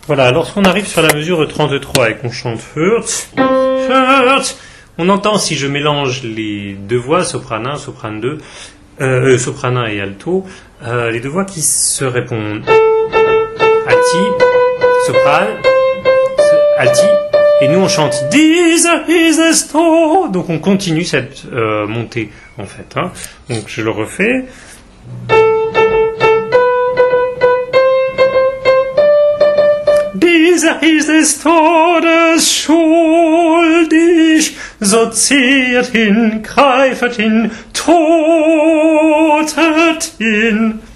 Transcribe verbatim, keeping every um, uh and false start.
Voilà, lorsqu'on arrive sur la mesure trente-trois et qu'on chante Hurt, Hurt, on entend si je mélange les deux voix, soprane un, soprane deux, euh, soprane un et alto, euh, les deux voix qui se répondent. Alti, soprane, alti, et nous on chante Diese is a sto. Donc on continue cette euh, montée en fait. Hein. Donc je le refais. Dieser ist des Todes schuldig, so zehrt hin, greifet hin, totet hin.